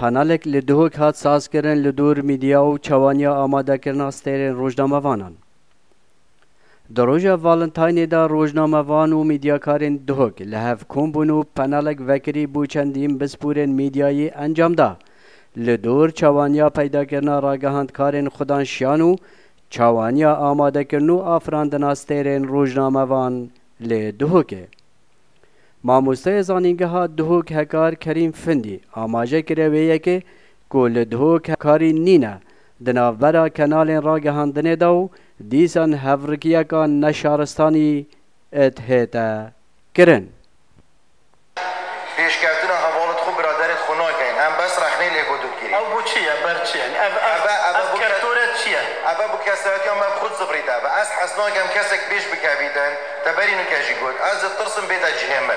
پانالک لدهوک هات ساز کرن لدور میدیا و چوانیا آماده کرن استرین روزنامه وانان. در روز والنتاین دا روزنامه وان و میدیاکارین دهوک لحف کن بونو پانالک وکری بو چندیم بسپورن میدیایی انجام دا. لدور چوانیا پیدا کرنا راگهاند کارین خودانشیانو چوانیا آماده کرنو آفراندن استرین روزنامه وان لدهوکه. ماموسته زانینگه ها دهوک هکار کریم فندی آماجه کرده ویه که کل دهوک هکاری نینه دنابرا کنال را گهاندنه داو دیسان هفرکیه که نشارستانی اتهیده کرن. پیشکفتون حوالت خوب برادرت خونای کن هم بس رخنه لیکو دو گیری او بو چیه بر چیه از کرتورت چیه ابا بو کساتی هم خود زفریده و از حسناک هم کسک بیش بکویدن تبرینو کجی گود از ترسم بیتا جهمن.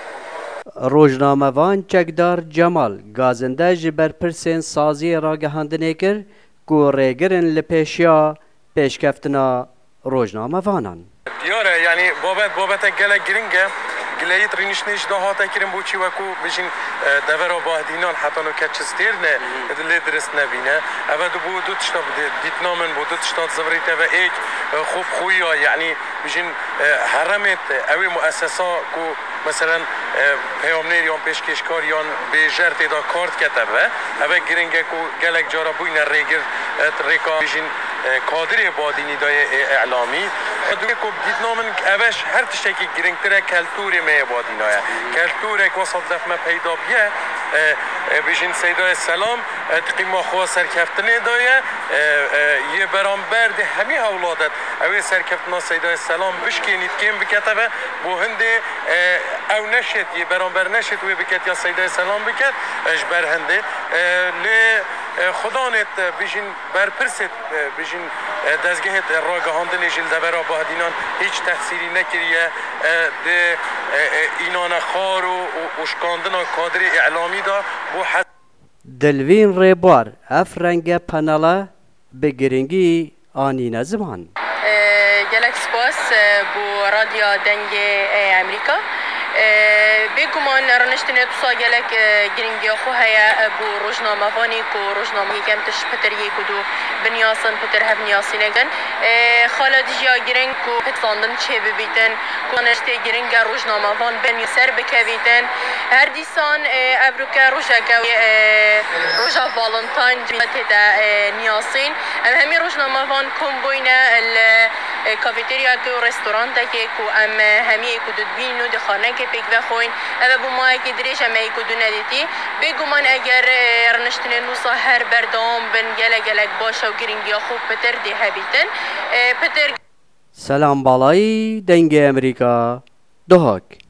روزنامه وان چکدار جمال گازنده جبر پرسین سازی را گهاندنه کر که ریگرن لپیشیا پیشکفتنا روزنامه وانان. دیاره یعنی بابت گله گرینگه گلایت رینش نیش ده هاته کریم بوچی وکو بچین دور آبادینان حتی نکچستیر نه دل درست نبینه. اول دو تشتاب دیت نامن بود دو تشتاد زبریت و ایک خوب خویا یعنی بچین حرمت اوی مؤسسا کو مثلا پیامنریان پیشکشکاریان به جرت دا کارت کتبه اول گرینگه کو گلک جارا بوین ریگر ریکا بچین کادر بادینی دای اعلامی دوی کو دیت نامن اوش هر تشکی گرینگتره کلتوری می بادینایه کلتوری که وسط دفمه پیدا بیه بچین سیدای سلام تقیما خواه سرکفتنه دایه یه برانبرد همی اولادت اوی سرکفتنا سیدای سلام بشکنید کم بکتبه بو هنده او نشد یه برانبر نشد وی بکت یا سیدای سلام بکت اش بر هنده لی خدانت بچین برپرست بچین دزگهت راگهاندن جل دبر آبادینان هیچ تحصیلی نکریه ده اینان خار و اشکاندن کادر اعلامی دا بو دلوین ریبار افرنگ پنالا به گرینگی آنی نزمان گلک سپاس بو رادیو دنگ امریکا بگمان رنشتنه تو ساگلک گرینگی خو هیا بو روزنامه وانی کو روزنامه کم تش پتر یکودو بنیاسن پتر هف نیاسینگن خالد جیا گرینگ کو پتاندن چه ببیتن کو نشته گرینگ روزنامه وان بنی سر بکویتن هر دیسان ابروکا روزکا روزا والنتاین جمعه نیاسین همی روزنامه وان کم بوینه کافتریا که رستوران که کو ام همی کدود بینو دخانه که پیک بخوین اما بو ما که دریش اما کدو ندیتی بگمان اگر رنشتن نوسا هر بردام بن گلک باشه و گرینگی خوب پتر دی هبیتن پتر سلام بالای دنگ امریکا دهاک